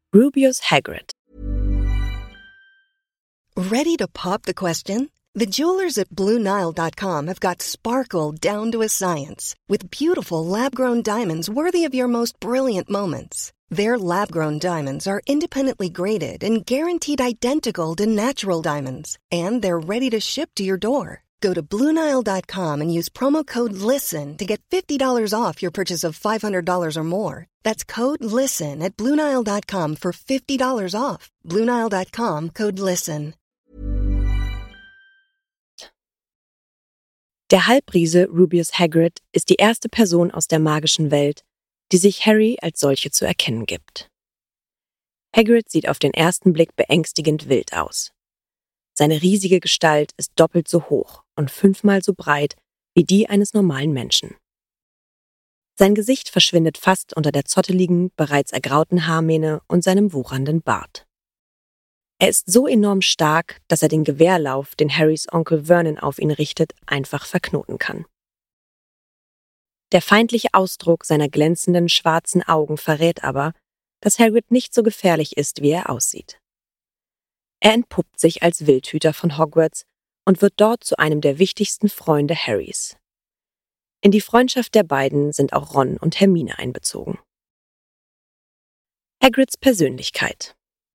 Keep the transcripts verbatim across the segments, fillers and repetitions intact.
Rubeus Hagrid. Ready to pop the question? The jewelers at Blue Nile dot com have got sparkle down to a science with beautiful lab-grown diamonds worthy of your most brilliant moments. Their lab-grown diamonds are independently graded and guaranteed identical to natural diamonds, and they're ready to ship to your door. Go to Blue Nile dot com and use promo code LISTEN to get fifty dollars off your purchase of five hundred dollars or more. That's code LISTEN at Blue Nile dot com for fifty dollars off. Blue Nile dot com, code LISTEN. Der Halbriese Rubeus Hagrid ist die erste Person aus der magischen Welt, die sich Harry als solche zu erkennen gibt. Hagrid sieht auf den ersten Blick beängstigend wild aus. Seine riesige Gestalt ist doppelt so hoch und fünfmal so breit wie die eines normalen Menschen. Sein Gesicht verschwindet fast unter der zotteligen, bereits ergrauten Haarmähne und seinem wuchernden Bart. Er ist so enorm stark, dass er den Gewehrlauf, den Harrys Onkel Vernon auf ihn richtet, einfach verknoten kann. Der feindliche Ausdruck seiner glänzenden schwarzen Augen verrät aber, dass Hagrid nicht so gefährlich ist, wie er aussieht. Er entpuppt sich als Wildhüter von Hogwarts und wird dort zu einem der wichtigsten Freunde Harrys. In die Freundschaft der beiden sind auch Ron und Hermine einbezogen. Hagrids Persönlichkeit.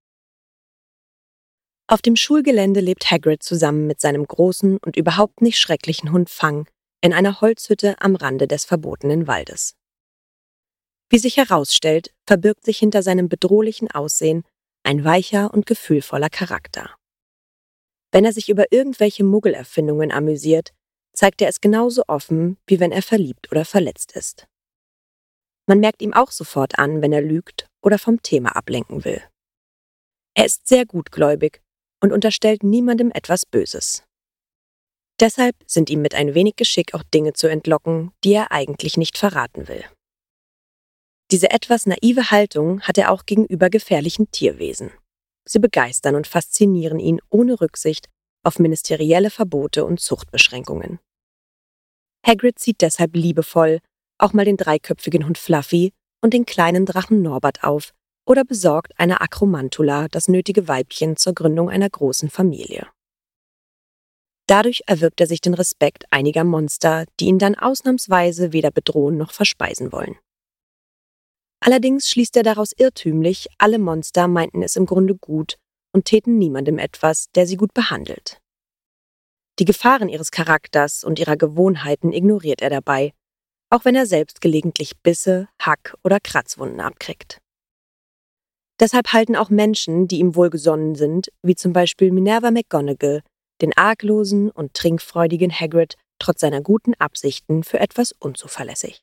Auf dem Schulgelände lebt Hagrid zusammen mit seinem großen und überhaupt nicht schrecklichen Hund Fang in einer Holzhütte am Rande des verbotenen Waldes. Wie sich herausstellt, verbirgt sich hinter seinem bedrohlichen Aussehen ein weicher und gefühlvoller Charakter. Wenn er sich über irgendwelche Muggelerfindungen amüsiert, zeigt er es genauso offen, wie wenn er verliebt oder verletzt ist. Man merkt ihm auch sofort an, wenn er lügt oder vom Thema ablenken will. Er ist sehr gutgläubig und unterstellt niemandem etwas Böses. Deshalb sind ihm mit ein wenig Geschick auch Dinge zu entlocken, die er eigentlich nicht verraten will. Diese etwas naive Haltung hat er auch gegenüber gefährlichen Tierwesen. Sie begeistern und faszinieren ihn ohne Rücksicht auf ministerielle Verbote und Zuchtbeschränkungen. Hagrid zieht deshalb liebevoll auch mal den dreiköpfigen Hund Fluffy und den kleinen Drachen Norbert auf oder besorgt einer Akromantula das nötige Weibchen zur Gründung einer großen Familie. Dadurch erwirbt er sich den Respekt einiger Monster, die ihn dann ausnahmsweise weder bedrohen noch verspeisen wollen. Allerdings schließt er daraus irrtümlich, alle Monster meinten es im Grunde gut und täten niemandem etwas, der sie gut behandelt. Die Gefahren ihres Charakters und ihrer Gewohnheiten ignoriert er dabei, auch wenn er selbst gelegentlich Bisse, Hack- oder Kratzwunden abkriegt. Deshalb halten auch Menschen, die ihm wohlgesonnen sind, wie zum Beispiel Minerva McGonagall, den arglosen und trinkfreudigen Hagrid trotz seiner guten Absichten für etwas unzuverlässig.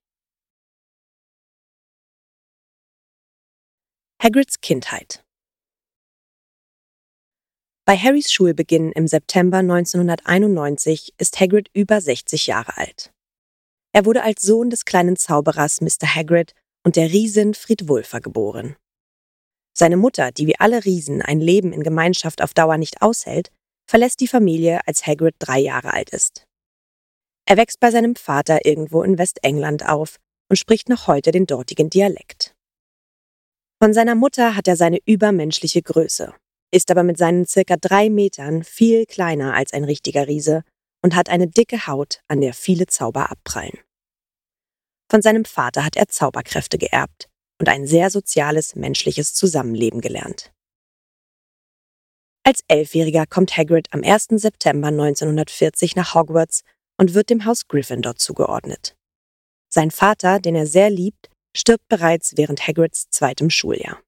Hagrids Kindheit. Bei Harrys Schulbeginn im September neunzehnhunderteinundneunzig ist Hagrid über sechzig Jahre alt. Er wurde als Sohn des kleinen Zauberers Mister Hagrid und der Riesin Fridwulfa geboren. Seine Mutter, die wie alle Riesen ein Leben in Gemeinschaft auf Dauer nicht aushält, verlässt die Familie, als Hagrid drei Jahre alt ist. Er wächst bei seinem Vater irgendwo in Westengland auf und spricht noch heute den dortigen Dialekt. Von seiner Mutter hat er seine übermenschliche Größe, ist aber mit seinen circa drei Metern viel kleiner als ein richtiger Riese und hat eine dicke Haut, an der viele Zauber abprallen. Von seinem Vater hat er Zauberkräfte geerbt und ein sehr soziales, menschliches Zusammenleben gelernt. Als Elfjähriger kommt Hagrid am ersten September neunzehnhundertvierzig nach Hogwarts und wird dem Haus Gryffindor zugeordnet. Sein Vater, den er sehr liebt, stirbt bereits während Hagrids zweitem Schuljahr.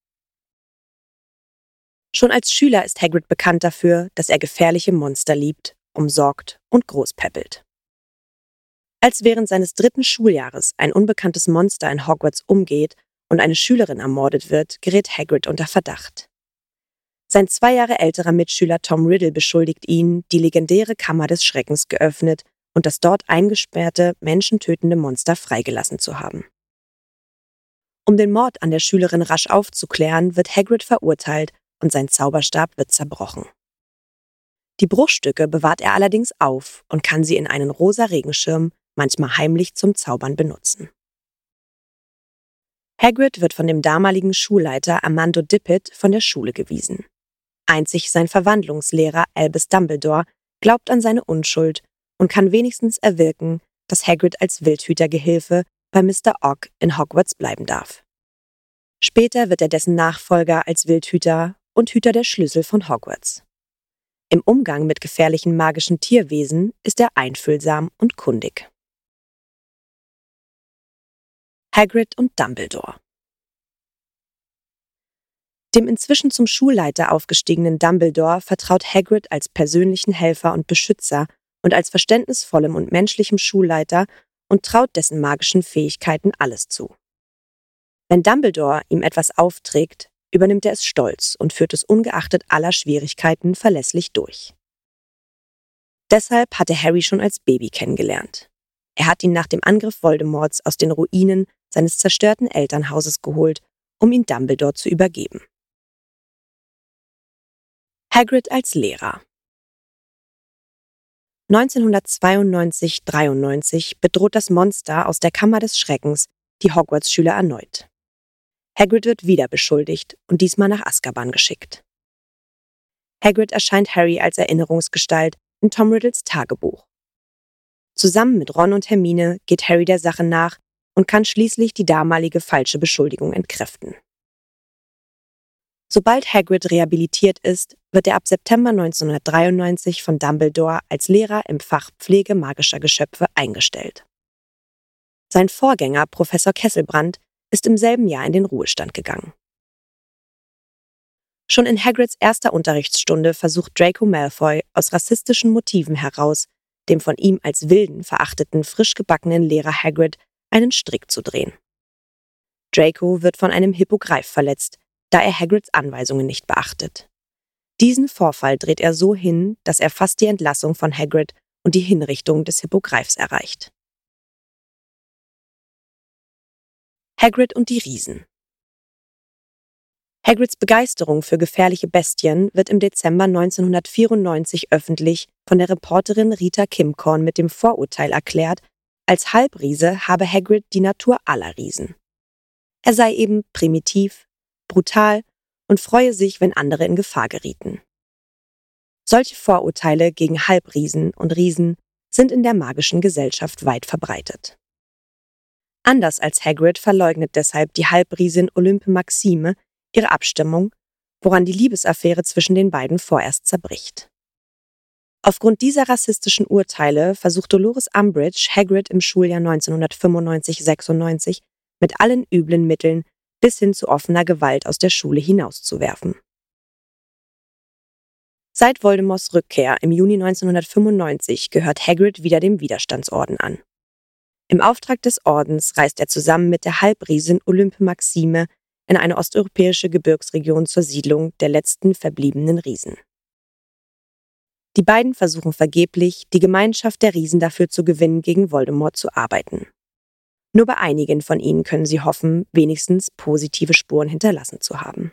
Schon als Schüler ist Hagrid bekannt dafür, dass er gefährliche Monster liebt, umsorgt und großpäppelt. Als während seines dritten Schuljahres ein unbekanntes Monster in Hogwarts umgeht und eine Schülerin ermordet wird, gerät Hagrid unter Verdacht. Sein zwei Jahre älterer Mitschüler Tom Riddle beschuldigt ihn, die legendäre Kammer des Schreckens geöffnet und das dort eingesperrte, menschentötende Monster freigelassen zu haben. Um den Mord an der Schülerin rasch aufzuklären, wird Hagrid verurteilt und sein Zauberstab wird zerbrochen. Die Bruchstücke bewahrt er allerdings auf und kann sie in einen rosa Regenschirm, manchmal heimlich zum Zaubern benutzen. Hagrid wird von dem damaligen Schulleiter Armando Dippet von der Schule gewiesen. Einzig sein Verwandlungslehrer Albus Dumbledore glaubt an seine Unschuld und kann wenigstens erwirken, dass Hagrid als Wildhütergehilfe bei Mister Ogg in Hogwarts bleiben darf. Später wird er dessen Nachfolger als Wildhüter und Hüter der Schlüssel von Hogwarts. Im Umgang mit gefährlichen magischen Tierwesen ist er einfühlsam und kundig. Hagrid und Dumbledore. Dem inzwischen zum Schulleiter aufgestiegenen Dumbledore vertraut Hagrid als persönlichen Helfer und Beschützer und als verständnisvollem und menschlichem Schulleiter und traut dessen magischen Fähigkeiten alles zu. Wenn Dumbledore ihm etwas aufträgt, übernimmt er es stolz und führt es ungeachtet aller Schwierigkeiten verlässlich durch. Deshalb hatte Harry schon als Baby kennengelernt. Er hat ihn nach dem Angriff Voldemorts aus den Ruinen seines zerstörten Elternhauses geholt, um ihn Dumbledore zu übergeben. Hagrid als Lehrer. neunzehnhundertzweiundneunzig dreiundneunzig bedroht das Monster aus der Kammer des Schreckens die Hogwarts-Schüler erneut. Hagrid wird wieder beschuldigt und diesmal nach Azkaban geschickt. Hagrid erscheint Harry als Erinnerungsgestalt in Tom Riddles Tagebuch. Zusammen mit Ron und Hermine geht Harry der Sache nach und kann schließlich die damalige falsche Beschuldigung entkräften. Sobald Hagrid rehabilitiert ist, wird er ab September neunzehnhundertdreiundneunzig von Dumbledore als Lehrer im Fach Pflege magischer Geschöpfe eingestellt. Sein Vorgänger, Professor Kesselbrand, ist im selben Jahr in den Ruhestand gegangen. Schon in Hagrids erster Unterrichtsstunde versucht Draco Malfoy aus rassistischen Motiven heraus, dem von ihm als wilden, verachteten, frisch gebackenen Lehrer Hagrid einen Strick zu drehen. Draco wird von einem Hippogreif verletzt, da er Hagrids Anweisungen nicht beachtet. Diesen Vorfall dreht er so hin, dass er fast die Entlassung von Hagrid und die Hinrichtung des Hippogreifs erreicht. Hagrid und die Riesen. Hagrids Begeisterung für gefährliche Bestien wird im Dezember neunzehnhundertvierundneunzig öffentlich von der Reporterin Rita Kimcorn mit dem Vorurteil erklärt, als Halbriese habe Hagrid die Natur aller Riesen. Er sei eben primitiv, brutal und freue sich, wenn andere in Gefahr gerieten. Solche Vorurteile gegen Halbriesen und Riesen sind in der magischen Gesellschaft weit verbreitet. Anders als Hagrid verleugnet deshalb die Halbriesin Olympe Maxime ihre Abstammung, woran die Liebesaffäre zwischen den beiden vorerst zerbricht. Aufgrund dieser rassistischen Urteile versucht Dolores Umbridge, Hagrid im Schuljahr neunzehnhundertfünfundneunzig sechsundneunzig mit allen üblen Mitteln bis hin zu offener Gewalt aus der Schule hinauszuwerfen. Seit Voldemorts Rückkehr im Juni neunzehnhundertfünfundneunzig gehört Hagrid wieder dem Widerstandsorden an. Im Auftrag des Ordens reist er zusammen mit der Halbriesin Olympe Maxime in eine osteuropäische Gebirgsregion zur Siedlung der letzten verbliebenen Riesen. Die beiden versuchen vergeblich, die Gemeinschaft der Riesen dafür zu gewinnen, gegen Voldemort zu arbeiten. Nur bei einigen von ihnen können sie hoffen, wenigstens positive Spuren hinterlassen zu haben.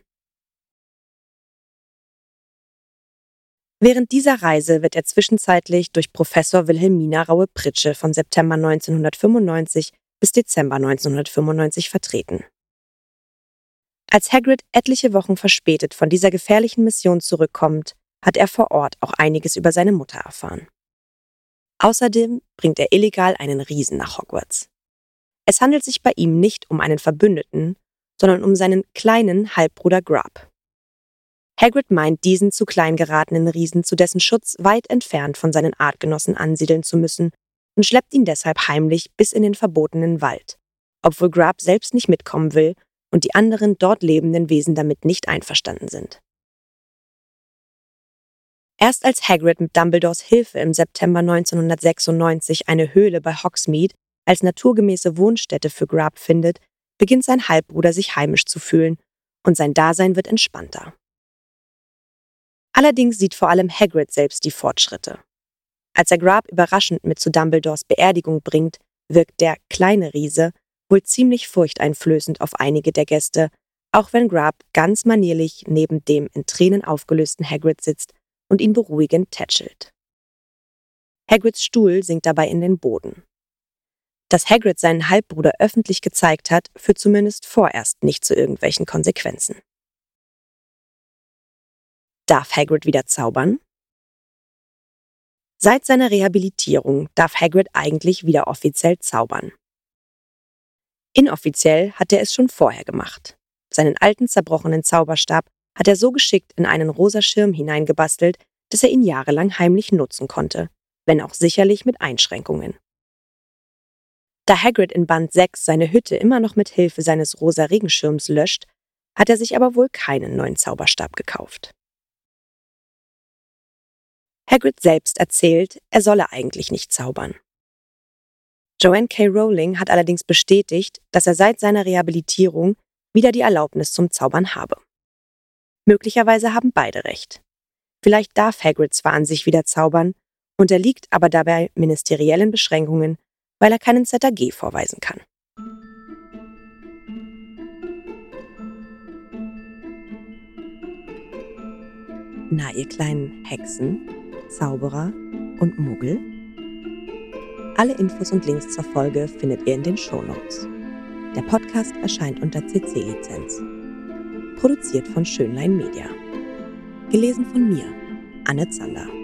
Während dieser Reise wird er zwischenzeitlich durch Professor Wilhelmina Raue-Pritsche von September neunzehnhundertfünfundneunzig bis Dezember neunzehnhundertfünfundneunzig vertreten. Als Hagrid etliche Wochen verspätet von dieser gefährlichen Mission zurückkommt, hat er vor Ort auch einiges über seine Mutter erfahren. Außerdem bringt er illegal einen Riesen nach Hogwarts. Es handelt sich bei ihm nicht um einen Verbündeten, sondern um seinen kleinen Halbbruder Grub. Hagrid meint, diesen zu klein geratenen Riesen zu dessen Schutz weit entfernt von seinen Artgenossen ansiedeln zu müssen und schleppt ihn deshalb heimlich bis in den verbotenen Wald, obwohl Grub selbst nicht mitkommen will und die anderen dort lebenden Wesen damit nicht einverstanden sind. Erst als Hagrid mit Dumbledores Hilfe im September neunzehnhundertsechsundneunzig eine Höhle bei Hogsmeade als naturgemäße Wohnstätte für Grub findet, beginnt sein Halbbruder sich heimisch zu fühlen und sein Dasein wird entspannter. Allerdings sieht vor allem Hagrid selbst die Fortschritte. Als er Grub überraschend mit zu Dumbledores Beerdigung bringt, wirkt der kleine Riese wohl ziemlich furchteinflößend auf einige der Gäste, auch wenn Grub ganz manierlich neben dem in Tränen aufgelösten Hagrid sitzt und ihn beruhigend tätschelt. Hagrids Stuhl sinkt dabei in den Boden. Dass Hagrid seinen Halbbruder öffentlich gezeigt hat, führt zumindest vorerst nicht zu irgendwelchen Konsequenzen. Darf Hagrid wieder zaubern? Seit seiner Rehabilitierung darf Hagrid eigentlich wieder offiziell zaubern. Inoffiziell hat er es schon vorher gemacht. Seinen alten zerbrochenen Zauberstab hat er so geschickt in einen rosa Schirm hineingebastelt, dass er ihn jahrelang heimlich nutzen konnte, wenn auch sicherlich mit Einschränkungen. Da Hagrid in Band sechs seine Hütte immer noch mit Hilfe seines rosa Regenschirms löscht, hat er sich aber wohl keinen neuen Zauberstab gekauft. Hagrid selbst erzählt, er solle eigentlich nicht zaubern. Joanne K. Rowling hat allerdings bestätigt, dass er seit seiner Rehabilitierung wieder die Erlaubnis zum Zaubern habe. Möglicherweise haben beide recht. Vielleicht darf Hagrid zwar an sich wieder zaubern, unterliegt aber dabei ministeriellen Beschränkungen, weil er keinen Z A G vorweisen kann. Na, ihr kleinen Hexen, Zauberer und Muggel? Alle Infos und Links zur Folge findet ihr in den Shownotes. Der Podcast erscheint unter C C-Lizenz. Produziert von Schönlein Media. Gelesen von mir, Anne Zander.